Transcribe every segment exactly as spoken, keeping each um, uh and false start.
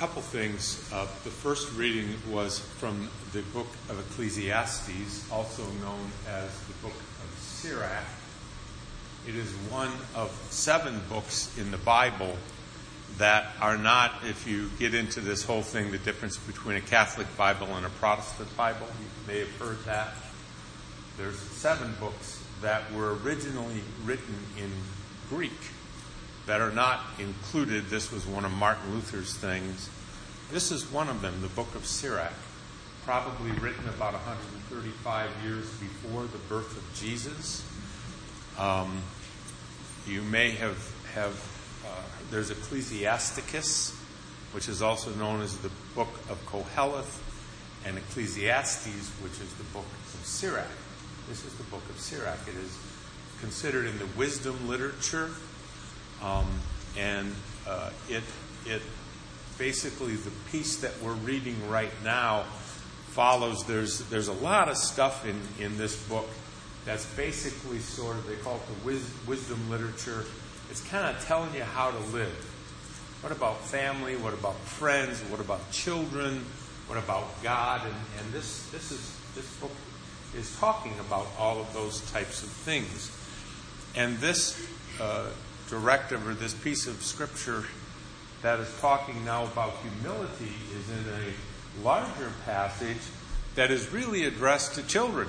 couple things. Uh, the first reading was from the book of Ecclesiastes, also known as the book of Sirach. It is one of seven books in the Bible that are not, if you get into this whole thing, the difference between a Catholic Bible and a Protestant Bible. You may have heard that. There's seven books that were originally written in Greek that are not included. This was one of Martin Luther's things. This is one of them, the book of Sirach, probably written about one hundred thirty-five years before the birth of Jesus. Um, you may have, have uh, there's Ecclesiasticus, which is also known as the book of Koheleth, and Ecclesiastes, which is the book of Sirach. This is the book of Sirach. It is considered in the wisdom literature. Um, and uh, it it basically, the piece that we're reading right now follows. There's there's a lot of stuff in, in this book that's basically sort of, they call it the wis- wisdom literature. It's kind of telling you how to live. What about family? What about friends? What about children? What about God? And, and this this is this book is talking about all of those types of things. And this uh, directive, or this piece of scripture that is talking now about humility, is in a larger passage that is really addressed to children.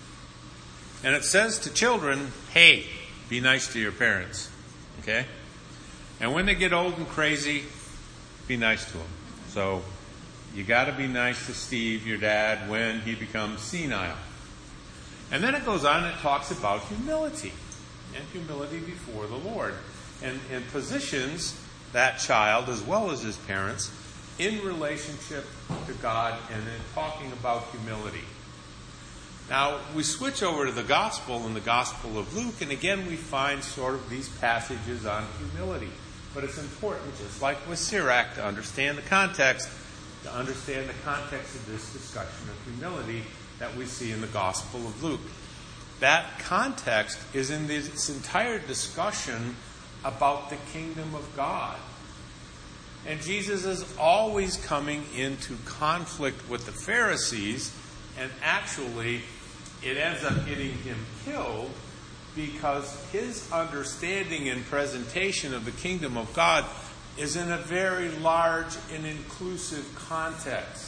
And it says to children, hey, be nice to your parents. Okay? And when they get old and crazy, be nice to them. So you got to be nice to Steve, your dad, when he becomes senile. And then it goes on and it talks about humility, and humility before the Lord. And, and positions that child, as well as his parents, in relationship to God, and then talking about humility. Now, we switch over to the Gospel, in the Gospel of Luke, and again we find sort of these passages on humility. But it's important, just like with Sirach, to understand the context, to understand the context of this discussion of humility that we see in the Gospel of Luke. That context is in this entire discussion about the kingdom of God. And Jesus is always coming into conflict with the Pharisees, and actually it ends up getting him killed because his understanding and presentation of the kingdom of God is in a very large and inclusive context.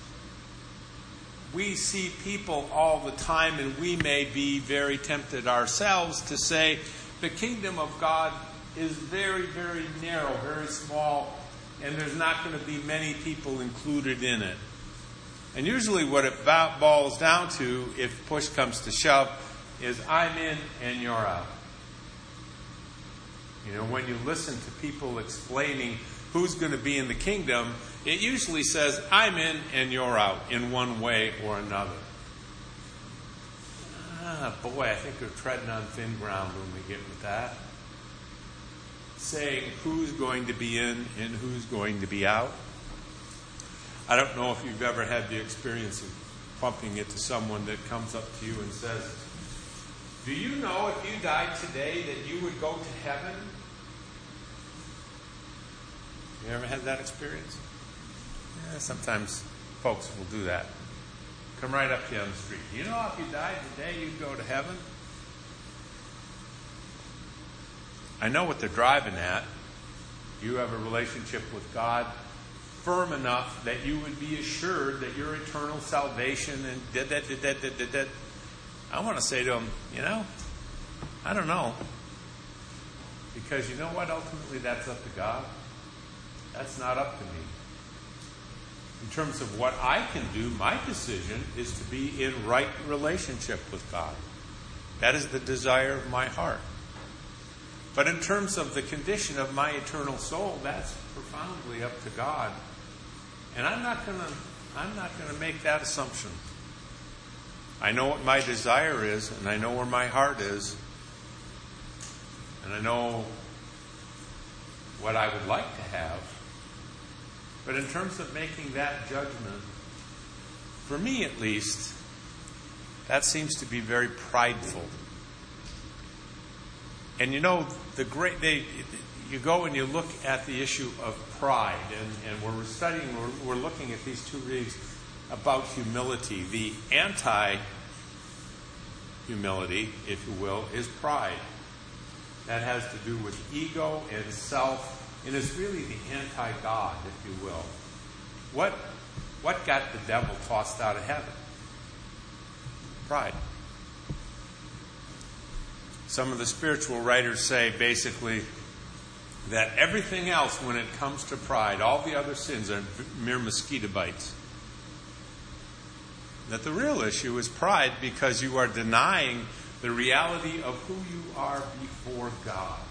We see people all the time, and we may be very tempted ourselves to say the kingdom of God is very, very narrow, very small, and there's not going to be many people included in it. And usually what it boils down to, if push comes to shove, is I'm in and you're out. You know, when you listen to people explaining who's going to be in the kingdom, it usually says, I'm in and you're out, in one way or another. Ah, boy, I think we're treading on thin ground when we get with that. Saying who's going to be in and who's going to be out. I don't know if you've ever had the experience of pumping it to someone that comes up to you and says, do you know if you died today that you would go to heaven? You ever had that experience? Yeah, sometimes folks will do that. Come right up to you on the street. You know, if you died today, you'd go to heaven? I know what they're driving at. You have a relationship with God firm enough that you would be assured that your eternal salvation and da da da da da da da. I want to say to them, you know, I don't know. Because you know what? Ultimately, that's up to God. That's not up to me. In terms of what I can do, my decision is to be in right relationship with God. That is the desire of my heart. But in terms of the condition of my eternal soul, that's profoundly up to God. And I'm not going to I'm not going to make that assumption. I know what my desire is, and I know where my heart is, and I know what I would like to have. But in terms of making that judgment, for me at least, that seems to be very prideful. And you know, the great they, you go and you look at the issue of pride, and, and we're studying, we're, we're looking at these two readings about humility. The anti-humility, if you will, is pride. That has to do with ego and self, and is really the anti-God, if you will. What, what got the devil tossed out of heaven? Pride. Some of the spiritual writers say basically that everything else, when it comes to pride, all the other sins are mere mosquito bites. That the real issue is pride because you are denying the reality of who you are before God.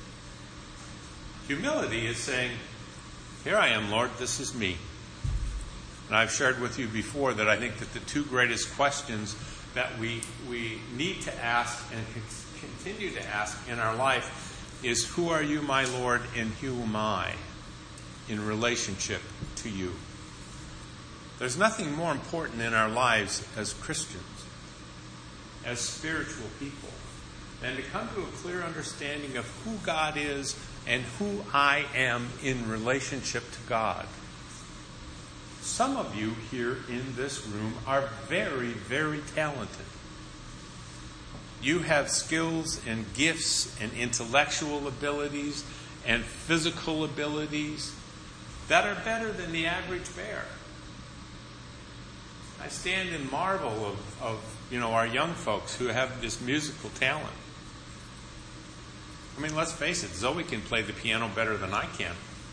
Humility is saying, here I am, Lord, this is me. And I've shared with you before that I think that the two greatest questions that we we need to ask and continue to ask in our life is, who are you, my Lord, and who am I in relationship to you? There's nothing more important in our lives as Christians, as spiritual people, than to come to a clear understanding of who God is and who I am in relationship to God. Some of you here in this room are very, very talented. You have skills and gifts and intellectual abilities and physical abilities that are better than the average bear. I stand in marvel of, of you know, our young folks who have this musical talent. I mean, let's face it, Zoe can play the piano better than I can.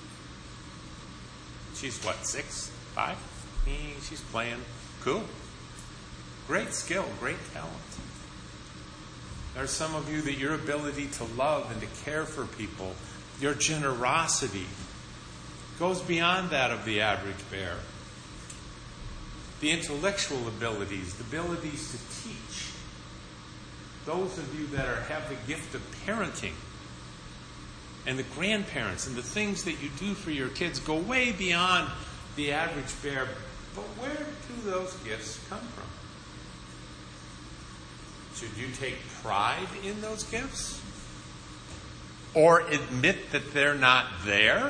She's what, six, five? She's playing. Cool. Great skill, great talent. There's some of you that your ability to love and to care for people, your generosity, goes beyond that of the average bear. The intellectual abilities, the abilities to teach. Those of you that are, have the gift of parenting, and the grandparents, and the things that you do for your kids go way beyond the average bear. But where do those gifts come from? Should you take pride in those gifts? Or admit that they're not there?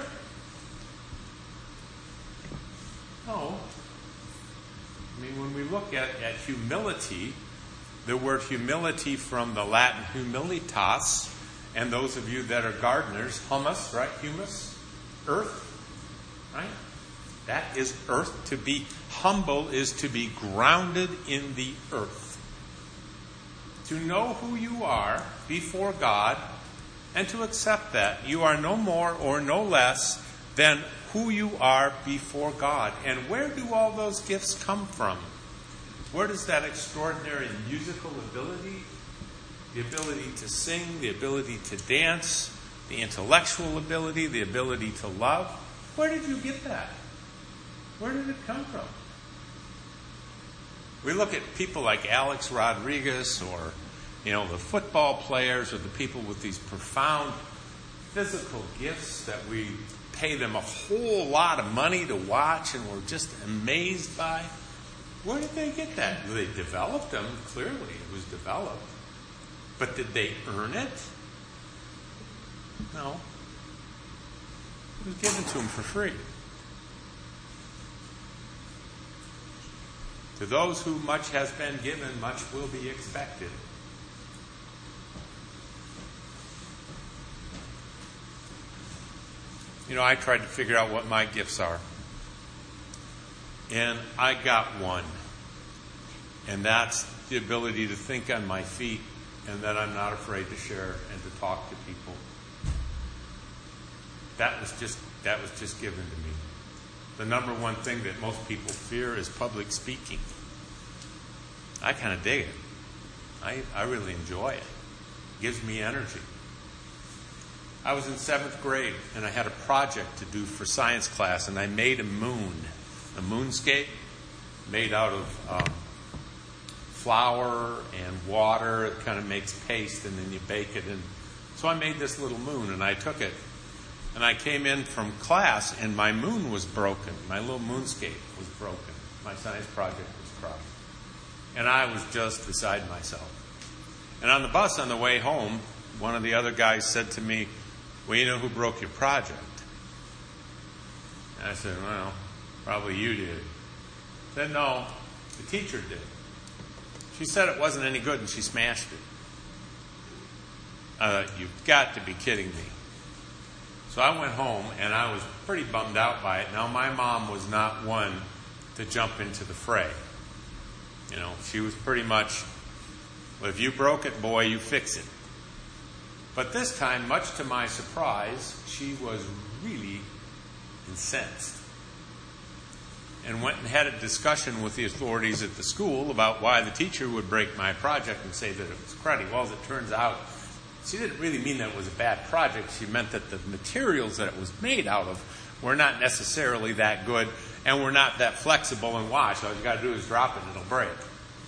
No. I mean, when we look at, at humility, the word humility from the Latin humilitas, and those of you that are gardeners, humus, right? Humus, earth, right? That is earth. To be humble is to be grounded in the earth. To know who you are before God and to accept that. You are no more or no less than who you are before God. And where do all those gifts come from? Where does that extraordinary musical ability, the ability to sing, the ability to dance, the intellectual ability, the ability to love, where did you get that? Where did it come from? We look at people like Alex Rodriguez, or, you know, the football players, or the people with these profound physical gifts that we pay them a whole lot of money to watch and we're just amazed by. Where did they get that? They developed them. Clearly, it was developed. But did they earn it? No. It was given to them for free. To those who much has been given, much will be expected. You know, I tried to figure out what my gifts are. And I got one. And that's the ability to think on my feet, and that I'm not afraid to share and to talk to people. That was just that was just given to me. The number one thing that most people fear is public speaking. I kind of dig it. I, I really enjoy it. It gives me energy. I was in seventh grade, and I had a project to do for science class, and I made a moon, a moonscape made out of um, flour and water. It kind of makes paste, and then you bake it. And so I made this little moon, and I took it. And I came in from class, and my moon was broken. My little moonscape was broken. My science project was crushed. And I was just beside myself. And on the bus on the way home, one of the other guys said to me, well, you know who broke your project? And I said, well, probably you did. I said, no, the teacher did. She said it wasn't any good and she smashed it. Uh, you've got to be kidding me. So I went home and I was pretty bummed out by it. Now, my mom was not one to jump into the fray. You know, she was pretty much, well, if you broke it, boy, you fix it. But this time, much to my surprise, she was really incensed and went and had a discussion with the authorities at the school about why the teacher would break my project and say that it was cruddy. Well, as it turns out, she didn't really mean that it was a bad project. She meant that the materials that it was made out of were not necessarily that good and were not that flexible and wash. All you got to do is drop it and it'll break.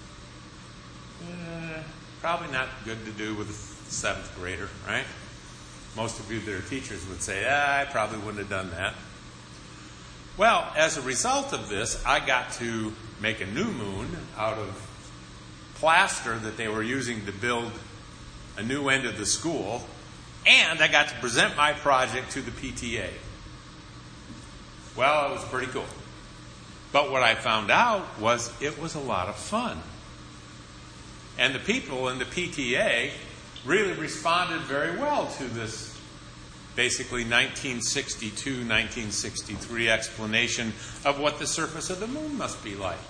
Eh, probably not good to do with a seventh grader, right? Most of you that are teachers would say, ah, I probably wouldn't have done that. Well, as a result of this, I got to make a new moon out of plaster that they were using to build a new end of the school, and I got to present my project to the P T A. Well, it was pretty cool. But what I found out was it was a lot of fun. And the people in the P T A really responded very well to this basically nineteen sixty-two, nineteen sixty-three explanation of what the surface of the moon must be like.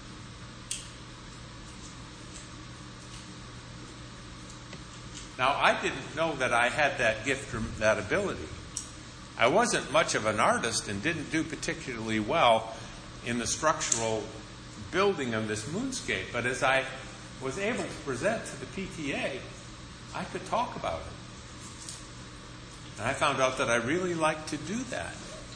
Now, I didn't know that I had that gift or that ability. I wasn't much of an artist and didn't do particularly well in the structural building of this moonscape. But as I was able to present to the P T A, I could talk about it. And I found out that I really liked to do that.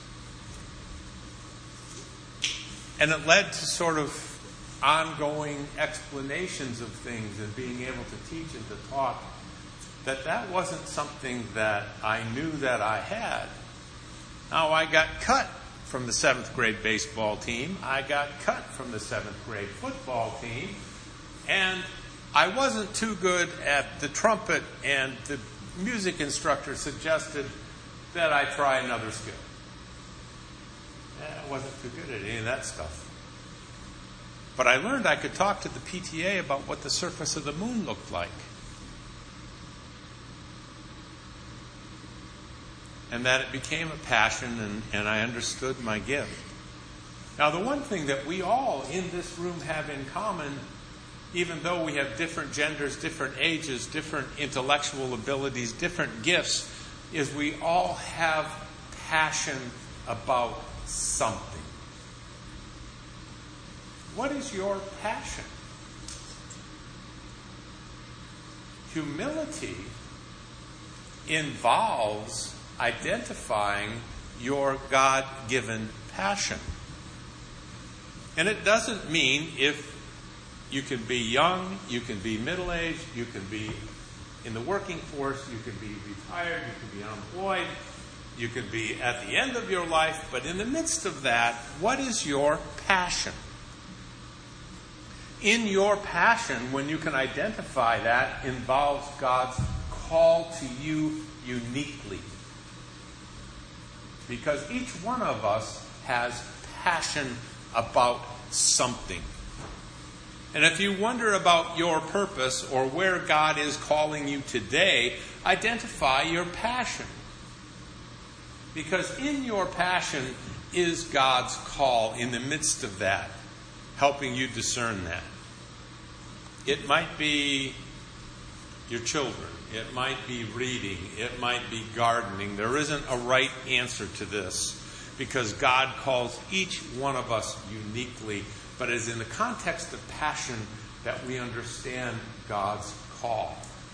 And it led to sort of ongoing explanations of things and being able to teach and to talk, that that wasn't something that I knew that I had. Now, I got cut from the seventh grade baseball team. I got cut from the seventh grade football team. And I wasn't too good at the trumpet, and the music instructor suggested that I try another skill. I wasn't too good at any of that stuff. But I learned I could talk to the P T A about what the surface of the moon looked like. And that it became a passion, and, and I understood my gift. Now, the one thing that we all in this room have in common, even though we have different genders, different ages, different intellectual abilities, different gifts, is we all have passion about something. What is your passion? Humility involves identifying your God-given passion. And it doesn't mean if you can be young, you can be middle-aged, you can be in the working force, you can be retired, you can be unemployed, you can be at the end of your life, but in the midst of that, what is your passion? In your passion, when you can identify that, involves God's call to you uniquely. Because each one of us has passion about something. And if you wonder about your purpose or where God is calling you today, identify your passion. Because in your passion is God's call in the midst of that, helping you discern that. It might be your children. It might be reading. It might be gardening. There isn't a right answer to this because God calls each one of us uniquely, but it's in the context of passion that we understand God's call.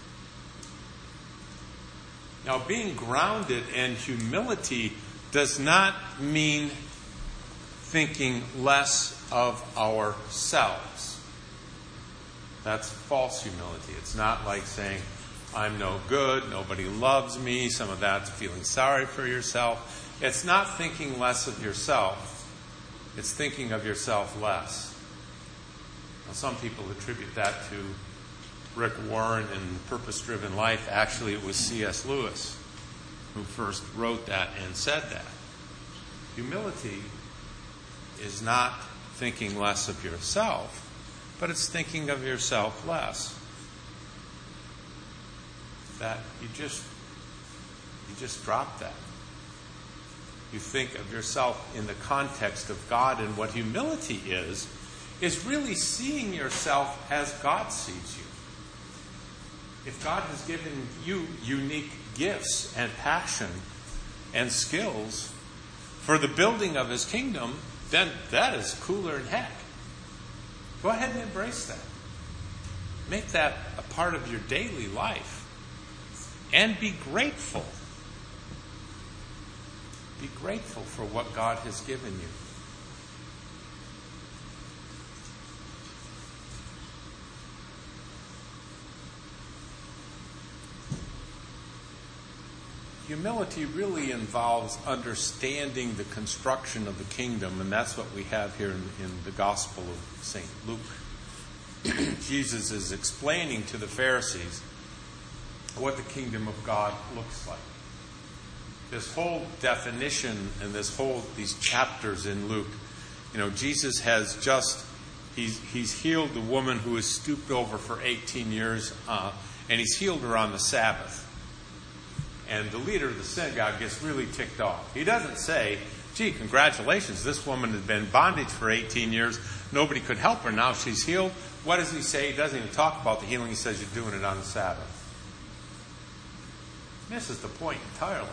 Now, being grounded in humility does not mean thinking less of ourselves. That's false humility. It's not like saying, I'm no good, nobody loves me. Some of that's feeling sorry for yourself. It's not thinking less of yourself. It's thinking of yourself less. Now, some people attribute that to Rick Warren and Purpose Driven Life. Actually, it was C S Lewis. who first wrote that and said that. Humility is not thinking less of yourself, but it's thinking of yourself less. That you just you just drop that. You think of yourself in the context of God, and what humility is, is really seeing yourself as God sees you. If God has given you unique gifts and passion and skills for the building of His kingdom, then that is cooler than heck. Go ahead and embrace that. Make that a part of your daily life. And be grateful. Be grateful for what God has given you. Humility really involves understanding the construction of the kingdom, and that's what we have here in, in the Gospel of Saint Luke. Jesus is explaining to the Pharisees what the kingdom of God looks like. This whole definition and this whole these chapters in Luke, you know, Jesus has just he's he's healed the woman who was stooped over for eighteen years, uh, and he's healed her on the Sabbath. And the leader of the synagogue gets really ticked off. He doesn't say, gee, congratulations, this woman has been in bondage for eighteen years. Nobody could help her. Now she's healed. What does he say? He doesn't even talk about the healing. He says you're doing it on the Sabbath. Misses the point entirely.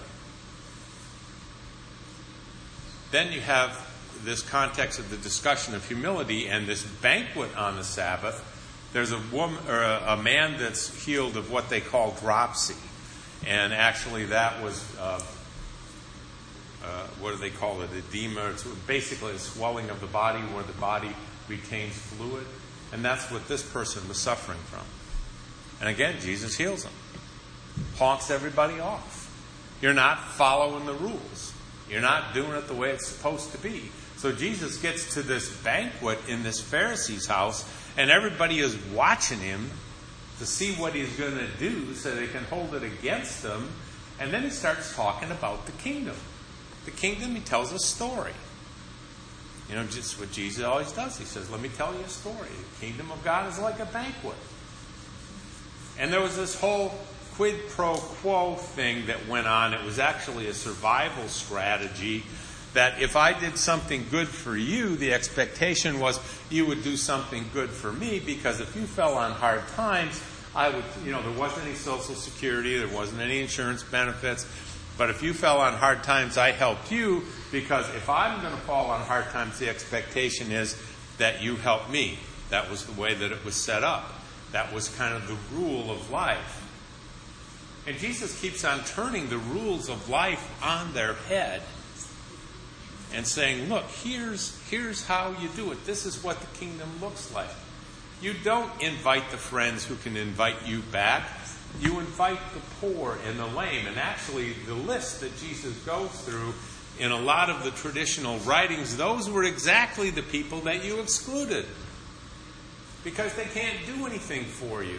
Then you have this context of the discussion of humility and this banquet on the Sabbath. There's a woman or a, a man that's healed of what they call dropsy. And actually that was, uh, uh, what do they call it, edema. It's basically a swelling of the body where the body retains fluid. And that's what this person was suffering from. And again, Jesus heals him. Honks everybody off. You're not following the rules. You're not doing it the way it's supposed to be. So Jesus gets to this banquet in this Pharisee's house, and everybody is watching him to see what he's going to do so they can hold it against him. And then he starts talking about the kingdom. The kingdom, he tells a story. You know, just what Jesus always does. He says, let me tell you a story. The kingdom of God is like a banquet. And there was this whole quid pro quo thing that went on. It was actually a survival strategy that if I did something good for you, the expectation was you would do something good for me, because if you fell on hard times, I would, you know, there wasn't any Social Security, there wasn't any insurance benefits, but if you fell on hard times, I helped you, because if I'm going to fall on hard times, the expectation is that you help me. That was the way that it was set up. That was kind of the rule of life. And Jesus keeps on turning the rules of life on their head and saying, look, here's, here's how you do it. This is what the kingdom looks like. You don't invite the friends who can invite you back. You invite the poor and the lame. And actually, the list that Jesus goes through in a lot of the traditional writings, those were exactly the people that you excluded. Because they can't do anything for you.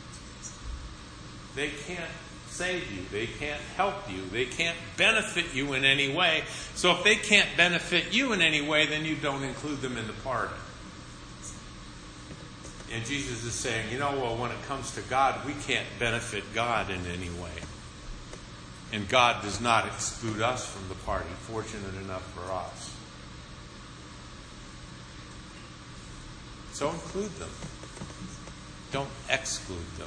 They can't save you. They can't help you. They can't benefit you in any way. So if they can't benefit you in any way, then you don't include them in the party. And Jesus is saying, you know, well, when it comes to God, we can't benefit God in any way. And God does not exclude us from the party, fortunate enough for us. So include them. Don't exclude them.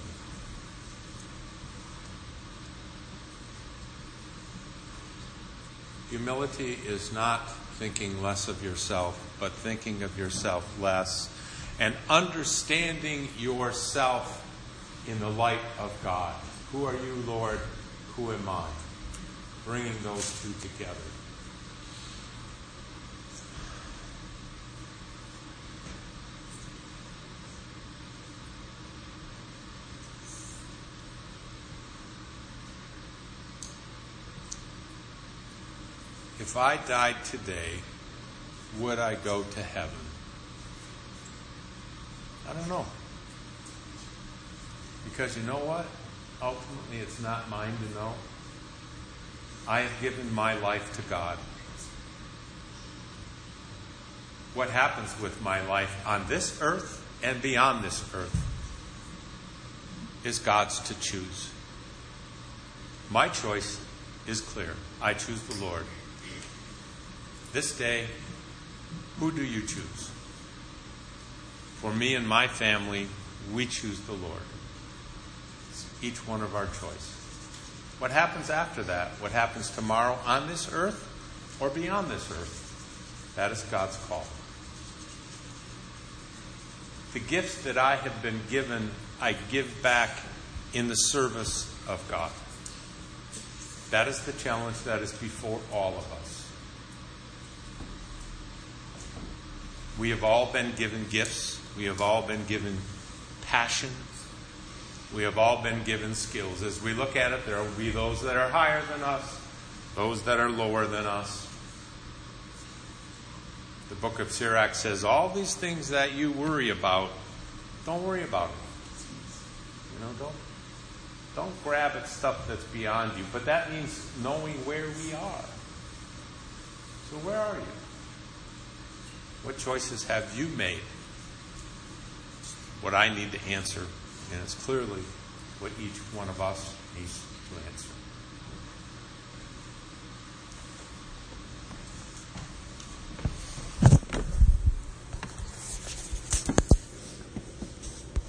Humility is not thinking less of yourself, but thinking of yourself less, and understanding yourself in the light of God. Who are you, Lord? Who am I? Bringing those two together. If I died today, would I go to heaven? I don't know. Because you know what? Ultimately, it's not mine to know. I have given my life to God. What happens with my life on this earth and beyond this earth is God's to choose. My choice is clear. I choose the Lord. This day, who do you choose? For me and my family, we choose the Lord. It's each one of our choice. What happens after that? What happens tomorrow on this earth or beyond this earth? That is God's call. The gifts that I have been given, I give back in the service of God. That is the challenge that is before all of us. We have all been given gifts. We have all been given passion. We have all been given skills. As we look at it, there will be those that are higher than us, those that are lower than us. The book of Sirach says, all these things that you worry about, don't worry about it. You know, don't, don't grab at stuff that's beyond you. But that means knowing where we are. So where are you? What choices have you made? What I need to answer, and it's clearly what each one of us needs to answer.